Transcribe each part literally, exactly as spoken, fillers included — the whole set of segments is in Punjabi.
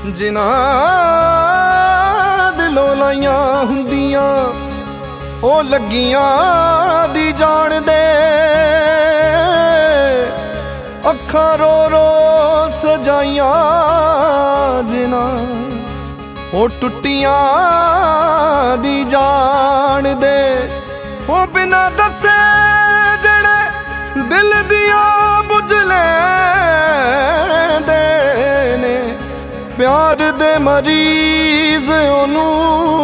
ਜਿਨ੍ਹਾਂ ਦਿਲੋਂ ਲਾਈਆਂ ਹੁੰਦੀਆਂ ਉਹ ਲੱਗੀਆਂ ਦੀ ਜਾਣਦੇ। ਅੱਖਾਂ ਰੋ ਰੋ ਸਜਾਈਆਂ ਜਿਨ੍ਹਾਂ ਉਹ ਟੁੱਟੀਆਂ ਦੀ ਜਾਣਦੇ। ਉਹ ਬਿਨਾਂ ਦੱਸੇ ਜਿਹੜੇ ਦਿਲ ਦੀਆਂ ਬੁਝ ਲੈਂਦੇ ਨੇ। ਪਿਆਰ ਦੇ ਮਰੀਜ਼ ਉਹਨੂੰ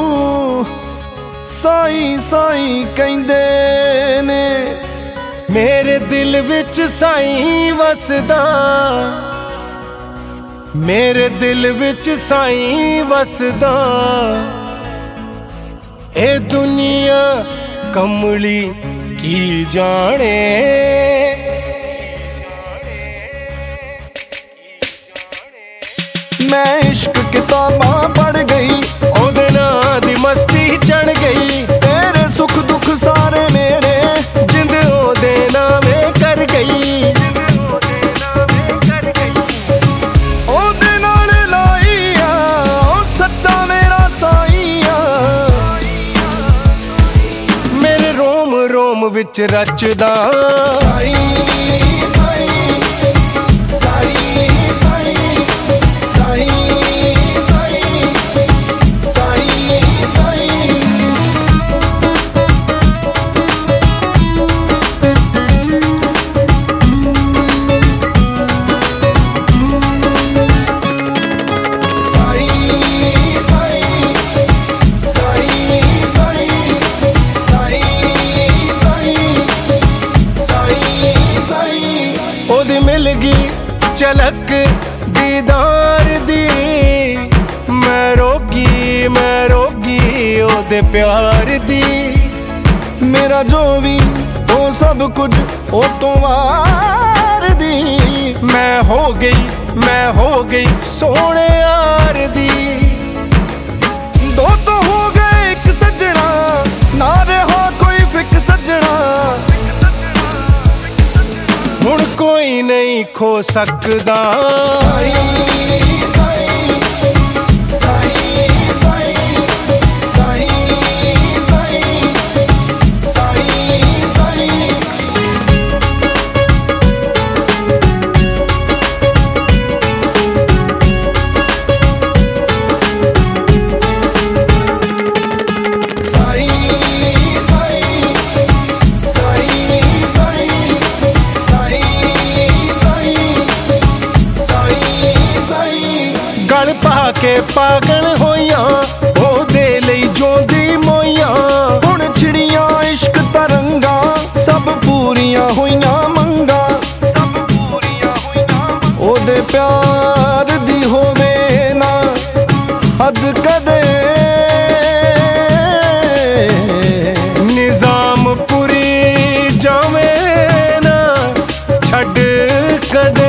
ਸਾਈਂ ਸਾਈਂ ਕਹਿੰਦੇ ਨੇ। ਮੇਰੇ ਦਿਲ ਵਿੱਚ ਸਾਈਂ ਵਸਦਾ, ਮੇਰੇ ਦਿਲ ਵਿੱਚ ਸਾਈਂ ਵਸਦਾ। ਇਹ ਦੁਨੀਆ ਕਮਲੀ ਕੀ ਜਾਣੇ। ਮੈਂ ਇਸ਼ਕ ਕਿਤਾਬਾਂ ਪੜ੍ਹ ਗਈ, ਉਹਦੇ ਨਾਂ ਦੀ ਮਸਤੀ ਚੜ ਗਈ। ਤੇਰੇ ਸੁੱਖ ਦੁੱਖ ਸਾਰੇ ਮੇਰੇ ਜਿੰਦ ਉਹਦੇ ਨਾਵੇਂ ਕਰ ਗਈ। ਉਹਦੇ ਨਾਲ ਲਾਈ ਆ ਉਹ ਸੱਚਾ ਮੇਰਾ ਸਾਈਂ ਆ। ਮੇਰੇ ਰੋਮ ਰੋਮ ਵਿੱਚ ਰਚਦਾ ਸਾਈਂ ਝਲਕ ਦੀਦਾਰ ਦੀ। ਮੈਂ ਰੋਗੀ ਮੈਂ ਰੋਗੀ ਉਹਦੇ ਪਿਆਰ ਦੀ। ਮੇਰਾ ਜੋ ਵੀ ਉਹ ਸਭ ਕੁਝ ਉਹ ਤੋਂ ਵਾਰ ਦੀ। ਮੈਂ ਹੋ ਗਈ ਮੈਂ ਹੋ ਗਈ ਸੋਹਣੇ ਯਾਰ ਦੀ। ਦੋ ਤੋਂ ਹੋ ਗਏ ਇੱਕ ਸੱਜਣਾ, ਨਾ ਰਿਹਾ ਕੋਈ ਫਿੱਕ ਸੱਜਣਾ। ਹੁਣ ਕੋਈ ਨਹੀਂ ਖੋ ਸਕਦਾ। ਗਲ ਪਾ ਕੇ ਪਾਗਲ ਹੋਈਆਂ ਉਹਦੇ ਲਈ ਜਿਉਂਦੀ ਮੋਈਆਂ। ਹੁਣ ਛਿੜੀਆਂ ਇਸ਼ਕ ਤਰੰਗਾਂ ਸਭ ਪੂਰੀਆਂ ਹੋਈਆਂ ਮੰਗਾਂ। ਉਹਦੇ ਪਿਆਰ ਦੀ ਹੋਵੇ ਨਾ ਹੱਦ ਕਦੇ। ਨਿਜ਼ਾਮ ਪੁਰੀ ਜਾਵੇਂ ਨਾ ਛੱਡ ਕਦੇ।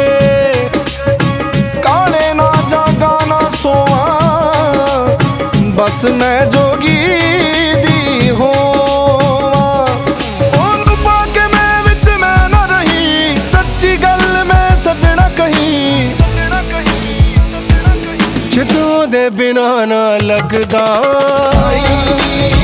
ਬਸ ਮੈਂ ਜੋਗੀ ਦੀ ਹੋਵਾਂ। ਉਹਨੂੰ ਪਾ ਕੇ ਮੈਂ ਵਿੱਚ ਮੈਂ ਨਾ ਰਹੀ। ਸੱਚੀ ਗੱਲ ਮੈਂ ਸੱਜਣਾ ਕਹੀ। ਜਦੋਂ ਦੇ ਬਿਨਾਂ ਨਾ ਲੱਗਦਾ।